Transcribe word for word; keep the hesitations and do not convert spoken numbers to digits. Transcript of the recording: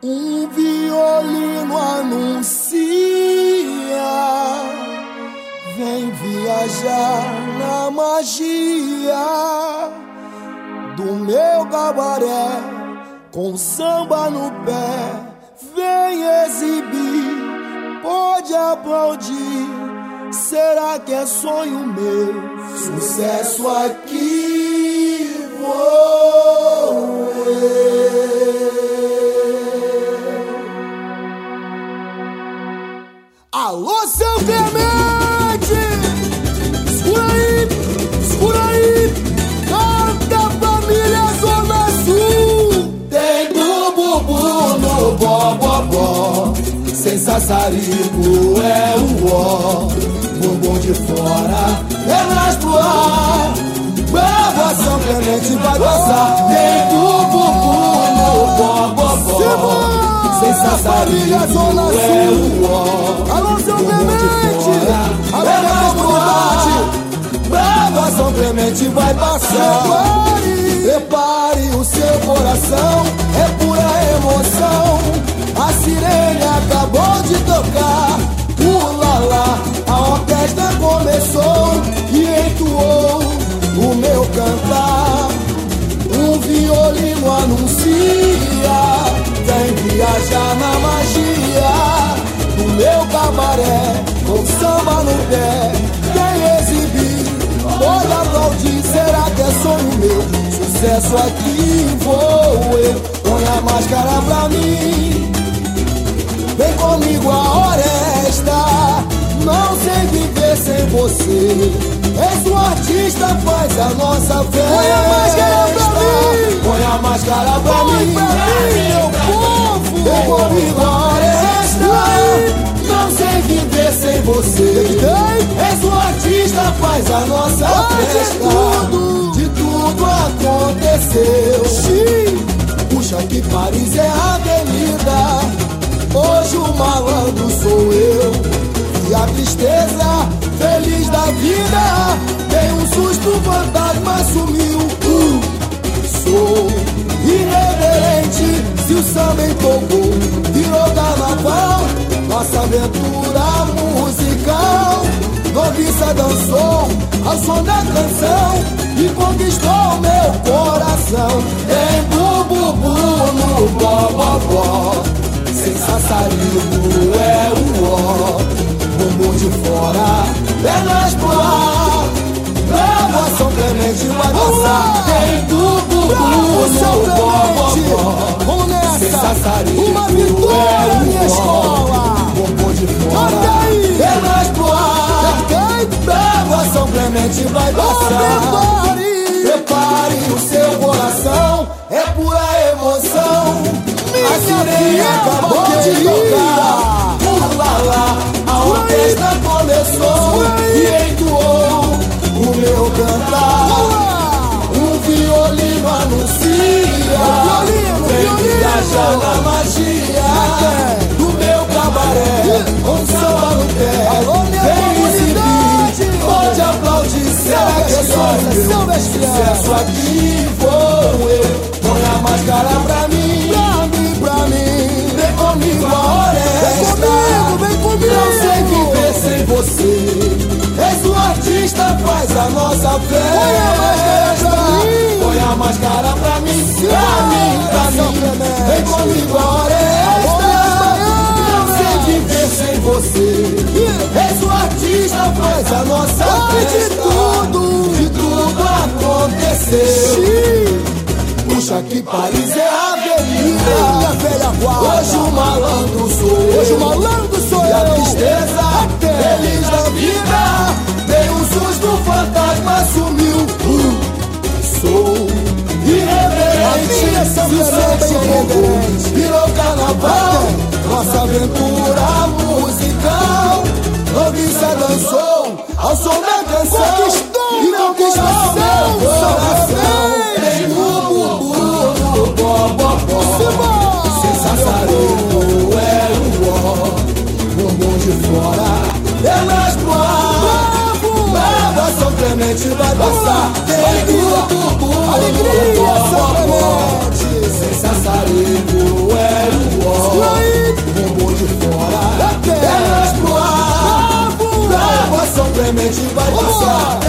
Um violino anuncia, vem viajar na magia do meu cabaré, com samba no pé, vem exibir, pode aplaudir. Será que é sonho meu? Sucesso aqui vou eu. Alô, seu Clemente! Escura aí, escura aí, canta família Zona Sul. Tem bububu no bó-bó-bó, sem sassarico é o ó. Bumbum de fora, pernas pro ar, brava São Clemente vai dançar. Tem bububu no bó-bó-bó, sem sassarico é o ó. Alô, São Clemente! Pernas pro ar, brava São Clemente vai passar. Prepare, prepare o seu coração, é pura emoção. A sirene acabou de tocar, ulala, a orquestra começou e entoou o meu cantar. Um violino anuncia, vem viajar na magia do meu cabaré, com samba no pé, quem exibir, pode aplaudir. Será que é sonho meu? Sucesso aqui vou eu. Põe a máscara pra mim, vem comigo, a hora é esta. Não sei viver sem você. És um artista, faz a nossa festa. Põe a máscara pra mim, põe a máscara pra põe mim, pra mim, meu povo. vem comigo, a hora é esta. Não sei viver sem você. És um artista, faz a nossa festa. Tudo. De tudo aconteceu. Sim. Puxa que Paris é a avenida. Hoje o malandro sou eu, e a tristeza feliz da vida. Tem um susto, o fantasma sumiu. uh, Sou irreverente, se o samba empolgou, virou carnaval, nossa aventura musical. Noviça dançou ao som da canção e conquistou meu coração. Tem bububu no bó-bó-bó, sem sassarico é o ó. Bumbum de fora, pernas pro ar, brava São Clemente vai dançar. Tem bububu no bó-bó-bó, Vamos nessa! sem sassarico Uma vitória, é o minha ó. escola! Bumbum de fora, Canta aí! pernas pro ar, brava São Clemente vai dançar. Prepare! Prepare o seu coração, é pura emoção. A sirene acabou de tocar, ulala, a orquestra começou e entoou o meu cantar. Um violino anuncia, vem viajar na magia do meu cabaré, com samba no pé, vem exibir, pode aplaudir. Será que é só meu? Sucesso aqui vou eu. Põe a máscara pra mim, Pra mim, pra mim! vem comigo, a hora é Vem esta. comigo, vem comigo! Não sei viver sem você. És um artista, faz a nossa festa. Põe a máscara pra mim. Põe a máscara pra mim, pra mim, pra São mim. Clemente. Vem comigo, a hora é Alô, esta. Baiana. Não sei viver sem você. És um artista, faz a nossa Faz de festa. tudo. De tudo aconteceu. Sim! Puxa que Paris é a Minha avenida. velha guarda! Hoje o malandro sou eu. Hoje o malandro sou E a eu! tristeza Até. feliz da vida. Tem um susto, o fantasma sumiu. Uh, sou irreverente, minha São se o samba Clemente é empolgou, irreverente. virou carnaval, nossa aventura musical. Noviça dançou ao som da canção Conquistou e meu conquistou coração, meu São coração. Clemente. Tem bububu no bó-bó-bó, Simão. sem sassarico é o ó. Bumbum de fora, pernas pro ar, brava São Clemente vai passar. Tem bububu Alegria, no São bó-bó-bó, Clemente! sem sassarico é o ó. Clemente vai passar.